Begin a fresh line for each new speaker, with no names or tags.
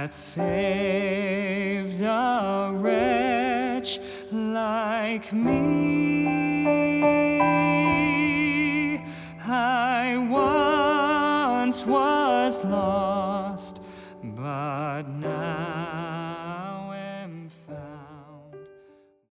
that saved a wretch like me. I once was lost, but now